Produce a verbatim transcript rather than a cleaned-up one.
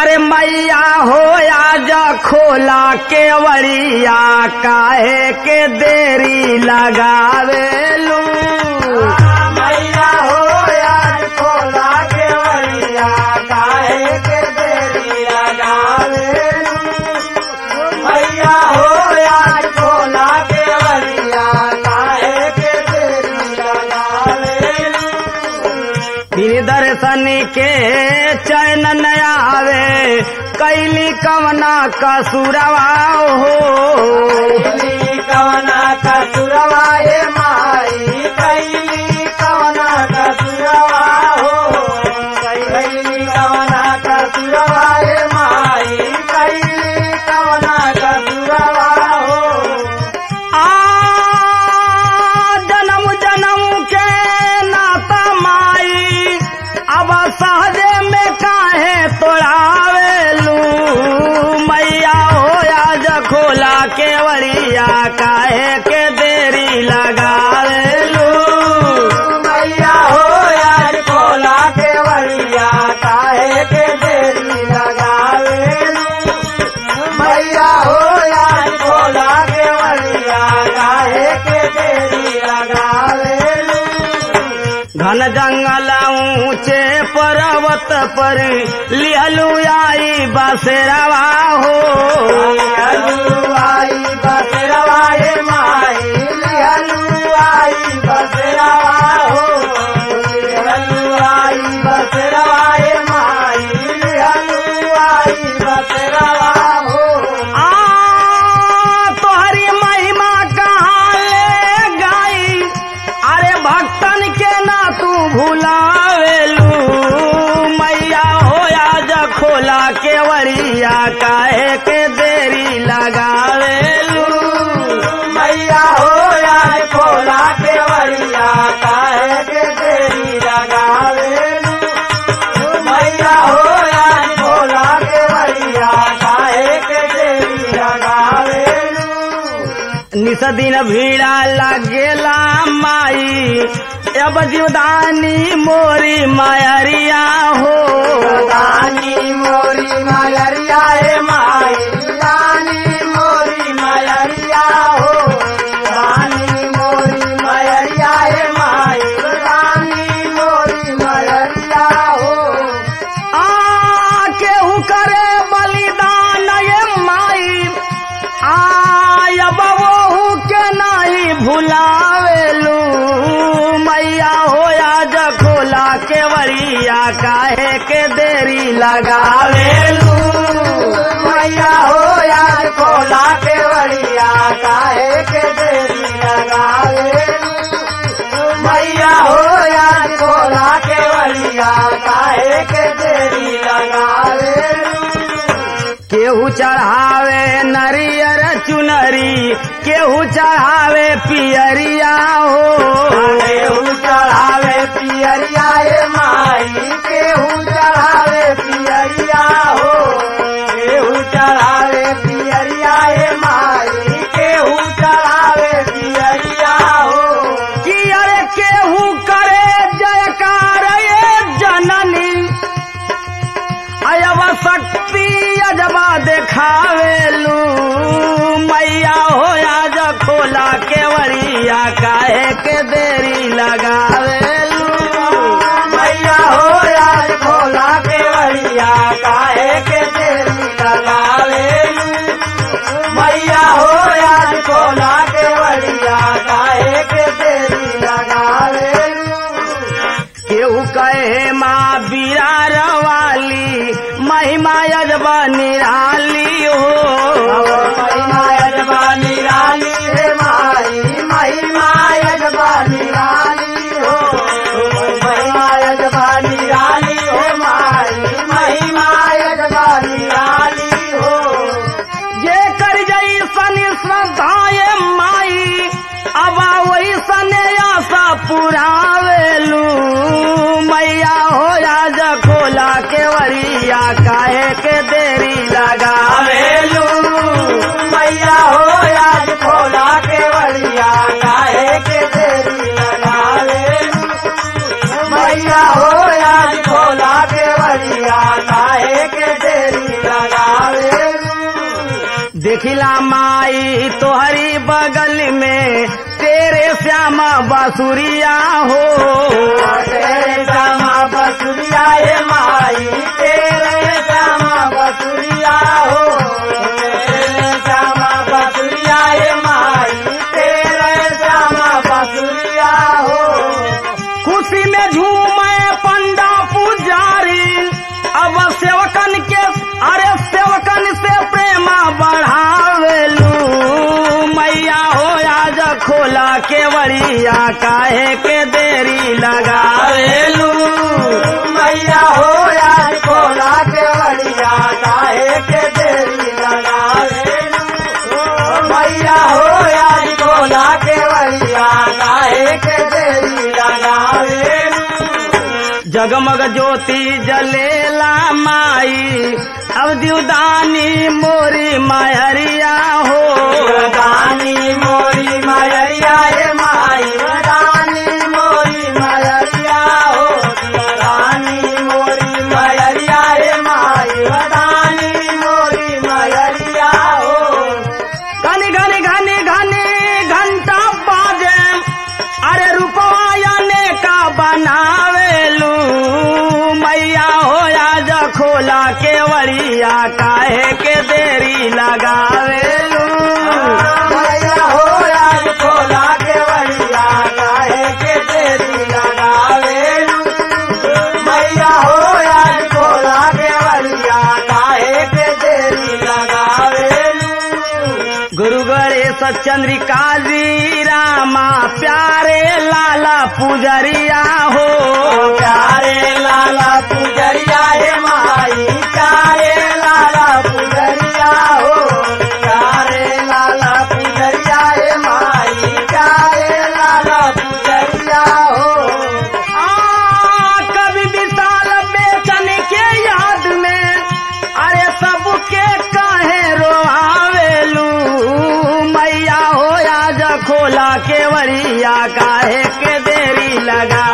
अरे मैया हो आज खोला केवड़िया काहे के देरी लगावेलू। मैया हो आज खोला केवड़िया काहे के देरी लगावेलू। मैया हो आज खोला केवड़िया काहे के देरी लगावेलू। बिन दर्शन के चैन न आवे कैली कवना कसुरवा हो। कैली कवना कसुरवा हे माई कैली कवना कसुरवा हो। कैली कवना कसुरवा हे माई कैली कवना कसुरवा हो। आ जन्म जन्म के नाता माई अब सहजे में काहे तोड़ावेलू। मैया हो आज खोला केवड़िया काहे के देरी लगावेलू। मैया हो आज खोला केवड़िया काहे के देरी लगावेलू। मैया हो आज खोला केवड़िया काहे के देरी लगावेलू। घन जंगल ऊंचे पर्वत पर लिहलू आई बसेरवा हो। लिहलू आई बसेरवा हे माई लिहलू आई बसेरवा हो। लिहलू आई बसेरवा हे माई लिहलू आई बसेरवा हो। आ तोहरी महिमा कहाँ ले गाई अरे भक्तन के ना तू भुलावेलू। मैया हो आज खोला केवड़िया काहे के देरी लगावेलू। मैया हो आज खोला केवड़िया काहे के देरी लगावेलू। मैया हो आज खोला केवड़िया काहे के देरी लगावेलू। निस दिन भीड़ा लगेला माई अब जीवदानी मोरी मायरिया हो। रानी मोरी मायरिया हे माई रानी मोरी मायरिया हो। रानी मोरी मायरिया हे माई रानी मोरी मायरिया हो। आ केहू करे बलिदान ये माई आय बबू के नहीं भुलावेलू। मैया हो आज खोला केवड़िया काहे के देरी लगावेलू। मैया हो आज खोला केवड़िया काहे के देरी लगावेलू। मैया हो आज खोला केवड़िया काहे के देरी लगावेलू। केहू चढ़ावे नरियर चुनरी केहू चढ़ावे पियरिया हो। केहू चढ़ावे पियरिया हे माई केहू चढ़ावे पियरिया हो। केहू चढ़ावे पियरिया हे माई केहू चढ़ावे पियरिया हो। कि अरे केहू करे जयकार ये जननी अयब शक्ति अजबा देखावेलू। मैया हो आज खोला केवड़िया काहे के देरी लगावेलू। मैया हो आज खोला केवड़िया काहे के देरी लगावेलू। मैया हो आज खोला केवड़िया काहे के देरी लगावेलू। केहू कहे माँ बिरार वाली महिमा अजबा निराली हो। महिमा अजबा निराली हे माई महिमा अजबा निराली हो। महिमा अजबा निराली हो माई महिमा अजबा निराली हो। जे कर जई सन श्रद्धाए माई अब वही सने आशा पुरावेलू। मैया हो आज खोला केवड़िया काहे के देरी लगावेलू। मैया हो आज खोला केवड़िया काहे के देरी लगावेलू। मैया हो आज खोला केवड़िया काहे के देरी रामाई तोहरी बगल में तेरे श्यामा बासुरिया हो। तेरे श्यामा बसुरिया हे माई तेरे श्यामा बसुरिया हो। तेरे श्यामा बसुरिया हे माई तेरे श्यामा बसुरिया हो। खुशी में झूमे पंडा पुजारी अब सेवकन के अरे सेवकन से प्रेमा बढ़ावेलू मैया हो आज खोला केवड़िया काहे के देरी लगावेलू। मैया हो आज खोला केवड़िया काहे के देरी लगावेलू। मैया हो आज खोला केवड़िया काहे के देरी लगावेलू। जगमग ज्योति जलेला माई अब दिवदानी मोरी मायरिया हो। दानी मोरी मायरिया हे माई दानी मोरी मायरिया हो। दानी मोरी मायरिया हे माई दानी मोरी मायरिया हो। घनी घनी घनी घनी घंटा बाजे अरे रूपवायने का बनावेलू मैया हो आज खोला केवड़िया काहे के देरी लगावेलू। मैया हो आज खोला केवड़िया काहे के देरी लगावेलू। मैया हो आज खोला केवड़िया काहे के देरी लगावेलू। गुरु गणेश चंद्रिका जी रामा प्यारे लाला पुजरिया हो। प्यारे लाला पुजरिया हे माई प्यारे लाला पुजरिया हो। प्यारे लाला पुजरिया हे माई प्यारे लाला पुजरिया हो। आ कभी विशाल बेचन के याद में अरे सबके काहे रोआवेलू मैया हो आज खोला केवड़िया काहे के देरी लगा